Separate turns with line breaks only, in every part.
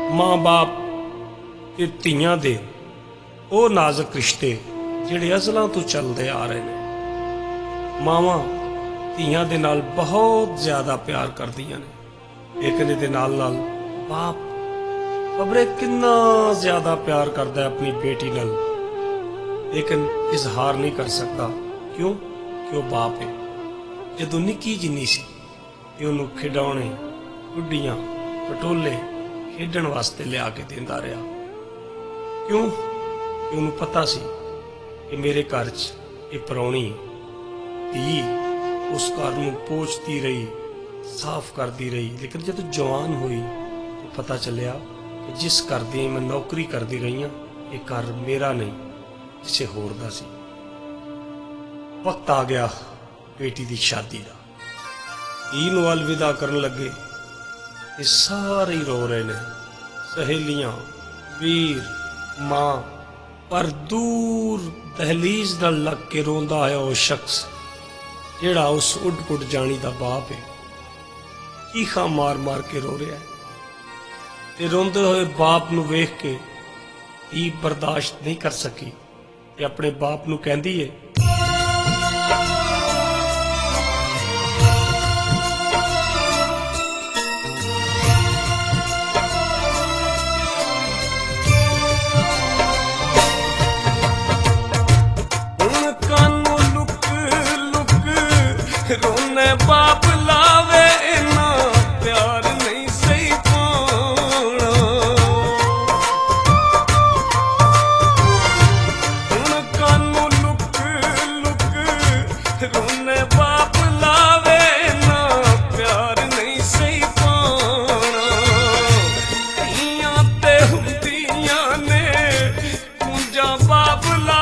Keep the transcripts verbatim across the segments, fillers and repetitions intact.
माँ बाप ते धीआं दे वो नाजुक रिश्ते जिहड़े अज़लां तो चलते आ रहे हैं। मावां धीआं दे नाल बहुत ज़्यादा प्यार करदियां ने, लेकिन इहदे नाल नाल बाप खबरे किन्ना ज़्यादा प्यार करदा है अपनी बेटी नाल, लेकिन इजहार नहीं कर सकता। क्यों? क्यों बाप है। जदों निक्की जिन्नी सी ते उहनूं खिडौणे, गुड्डियां, पटोले खेडण वास्ते लिया के देंदा रहा। क्यों? कि उहनूं पता सी कि मेरे घर च ये परौणी धी उस घर नूं पोछती रही, साफ करती रही, लेकिन जब जवान हुई तो पता चलिया कि जिस घर दी मैं नौकरी करती रही हाँ ये घर मेरा नहीं, किसी होर दा सी। वक्त आ गया बेटी की शादी का, धी नूं अलविदा करन लगे, ये सारे ही रो रहे ने, सहेलियां, वीर, मां, पर दूर दहलीज नाल लग के रोंदा है वह शख्स जिहड़ा उस उड पुड जानी दा बाप है, चीखा मार मार के रो रहा है। ते रोंदे हुए बाप नूं वेख के धी बर्दाश्त नहीं कर सकी ते अपने बाप नूं कहंदी है,
रोने बाप लावे इना प्यार नहीं सही पाना, हुण कानू लुक लुक रोने बाप लावे इना प्यार नहीं सही पाना। धीआं ते हुंदियां ने कुंजा बाप ला,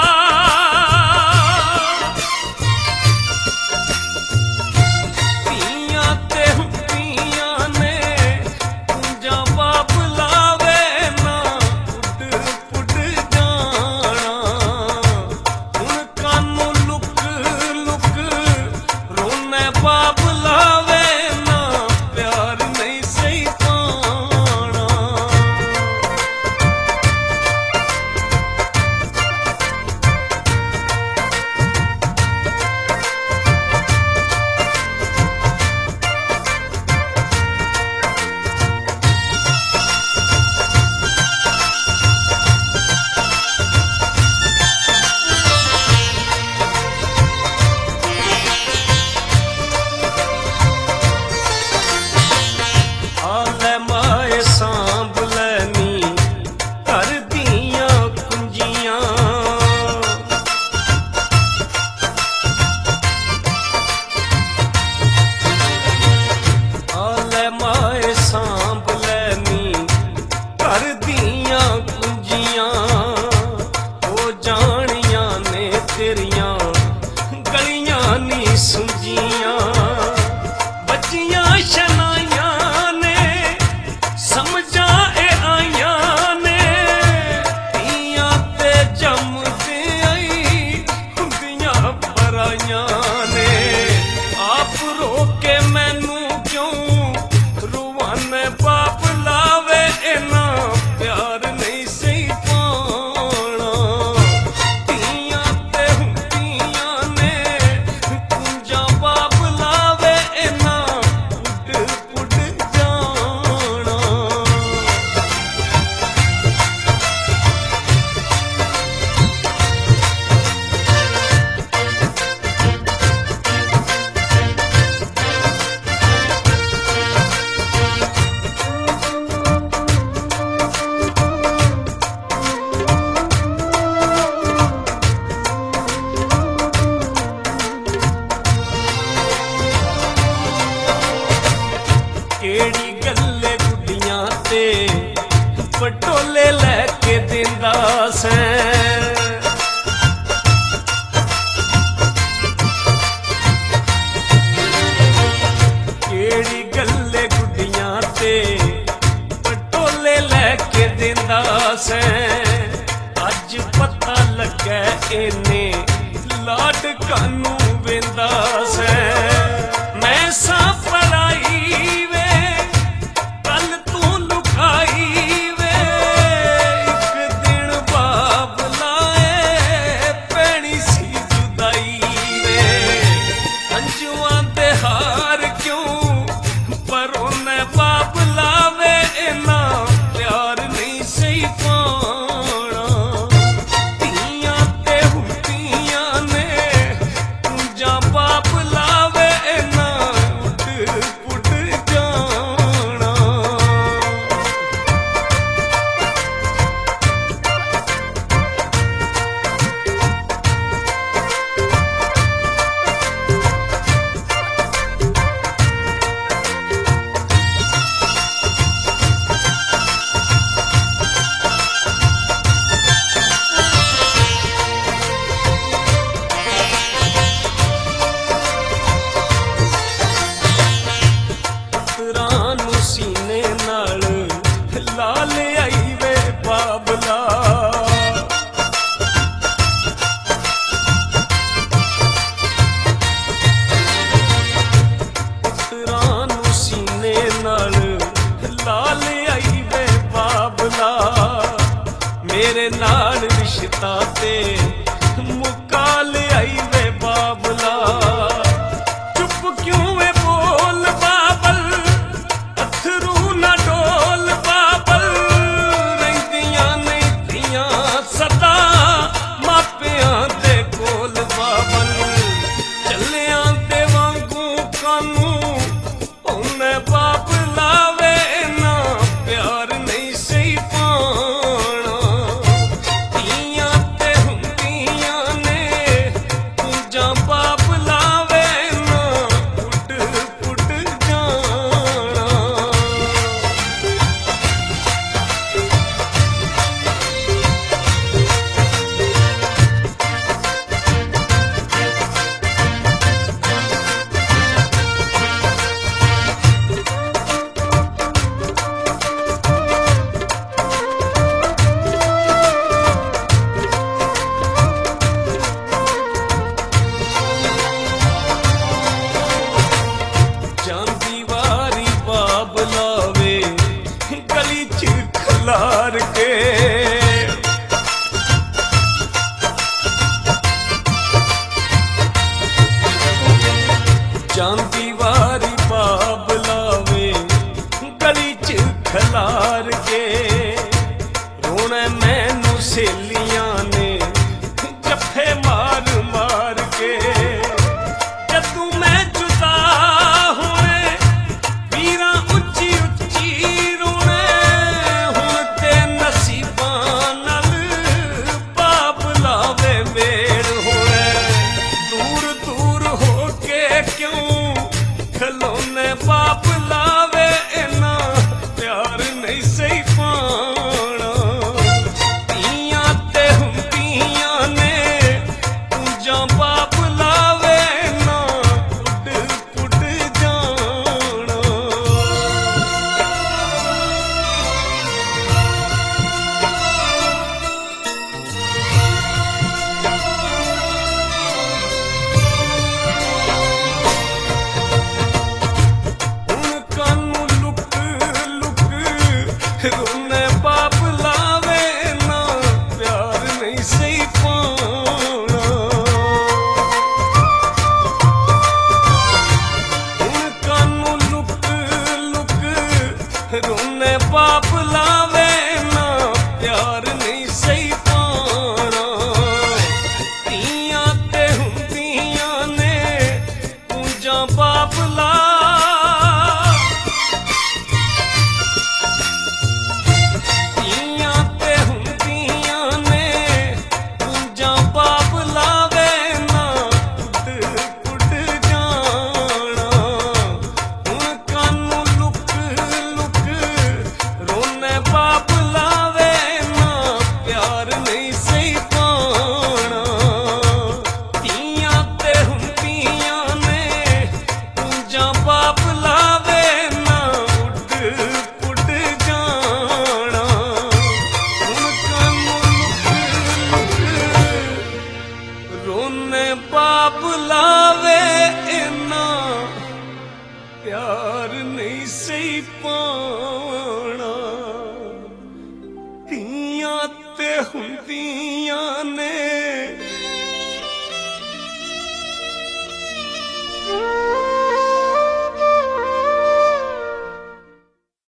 केड़ी गल्ले गुड्डियां ते पटोले लैके दिंदा सैं, केड़ी गल्ले गुड्डियां ते पटोले लैके दिंदा सैं। अज पता लग्गै इन्ने लाड कानू वेंदा सैं। मैं सा पढ़ाई वे कल तू लुकाई वे, ਉਹਨੇ ਬਾਪ ਲਾਵੇ ਇਨਾ ਪਿਆਰ ਨਹੀਂ ਸਹੀ ਪਾਉਣਾ। ਧੀਆਂ ਤੇ ਹੁੰਦੀਆਂ ਨੇ ਜਾਂ ਬਾਪ ਲਾਵੇ ਇਨਾ ਉੱਡ ਪੁੱਟ ਜਾਣਾ। ਪੁੱਤਰਾਂ ਨੂੰ ਸੀਨੇ ਨਾਲ ਲਾ ਲਿਆਈ ਵੇ ਬਾਬਲਾ। ਪੁੱਤਰਾਂ ਨੂੰ ਸੀਨੇ ਨਾਲ ਲਾ ਲਿਆਈ ਵੇ ਬਾਬਲਾ। ਮੇਰੇ ਨਾਲ ਰਿਸ਼ਤਾ ਤੇ ਮੁਕਾ ਲਿਆਈ ਵੇ ਬਾਬਲਾ। ਚੁੱਪ ਕਿਉਂ ਵੇ ਬੋਲ ਬਾਬਲ, ਅਥਰੂ ਨਾ ਡੋਲ ਬਾਬਲ। ਰਹਿੰਦੀਆਂ ਨਹੀਂ ਧੀਆਂ ਸਦਾ ਮਾਪਿਆਂ ਦੇ ਕੋਲ ਬਾਬਲ। ਚੱਲਿਆਂ ਦੇ ਵਾਂਗੂ ਕਾਨੂੰ ਉਹਨੇ ਬਾਪ ਲਾਵੇ ਨਾ ਪਿਆਰ ਨਹੀਂ ਸਹੀ ਪਾਉਣਾ। ਧੀਆਂ ਤੇ ਹੁੰਦੀਆਂ ਨੇ ਜਾਂ ਬਾਪ ਲਾਵੇ ਨਾ ਉੱਡ ਪੁੱਟ ਜਾਣਾ। ਜਾਂਦੀ ਵਾਰੀ ਬਾਬ ਲਾਵੇ ਗਲੀ ਚ ਖਲਾਰ ਕੇ। ਜਾਂਦੀ ਵਾਰੀ ਬਾਬ ਲਾਵੇ ਗਲੀ ਚ ਖਲਾਰ ਕੇ। ਰੋਣਾ ਮੈਨੂੰ ਸਹੇਲੀਆਂ ਨੇ ਜੱਫੇ ਮਾਰ ਮਾਰ ਕੇ। ਜਦੋਂ ਮੈਂ ਜੁਦਾ ਹੋਣੇ ਵੀਰਾਂ ਉੱਚੀ ਉੱਚੀ ਰੋਣੇ। ਹੁਣ ਤੇ ਨਸੀਬਾਂ ਨਾਲ ਬਾਪ ਲਾਵੇ ਵੇੜ ਹੋਣੇ। ਦੂਰ ਦੂਰ ਹੋ ਕੇ ਕਿਉਂ ਖਲੋਨੇ ਬਾਪ ਲਾਵੇ ਇਨਾ ਪਿਆਰ ਨਹੀਂ ਸਹੀ ਪਾਉਣਾ। ਧੀਆਂ ਤੇ ਹੁੰਦੀਆਂ ਨੇ ਜਾਂ ਬਾਪ ਲਾਵੇ ਨਾ ਉੱਡ ਪੁੱਟ ਜਾਣਾ। ਹੁਣ ਕਾਨੂੰ ਲੁਕ ਲੁਕ ਰੋਣੇ ਬਾਪ ਲਾਵੇ ਨਾ ਪਿਆਰ ਨਹੀਂ ਸਹੀ ਪਾਉਣਾ। ਹੁਣ ਕਾਨੂੰ ਲੁਕ ਲੁਕ ਰੋਣੇ ਬਾਪ ਲਾਵੇ ਨਾ ਪਿਆਰ ਨਹੀਂ ਸਹੀ ਪਾਉਣਾ। ਧੀਆਂ ਤੇ ਹੁੰਦੀਆਂ ਨੇ ਜਾਂ ਬਾਪ ਲਾ। ਧੀਆਂ ਤੇ ਹੁੰਦੀਆਂ ਨੇ ਜਾਂ ਬਾਪ ਲਾਵੇ ਨਾ ਉੱਡ ਪੁੱਟ ਜਾਣਾ। ਹੁਣ ਕਾਨੂੰ ਲੁਕ ਲੁਕ ਰੋਣੇ ਬਾਪ ਲਾਵੇ ਨਾ ਪਿਆਰ ਨਹੀਂ ਸਹੀ ਪਾਉਣਾ। ਧੀਆਂ ਤੇ ਹੁੰਦੀਆਂ ਨੇ ਜਾਂ ਬਾਪ ਲਾਵੇ ਨਾ ਉੱਡ ਪੁੱਟ ਜਾਣਾ। ਹੁਣ ਕਾਨੂੰ ਲੁਕ ਲੁਕ ਰੋਣੇ ਬਾਪ ਲਾਵੇ ਇਨਾ ਪਿਆਰ ਨਹੀਂ ਸਹੀ ਪਾਉਣਾ। ਧੀਆਂ ਤੇ ਹੁੰਦੀਆਂ ਨੇ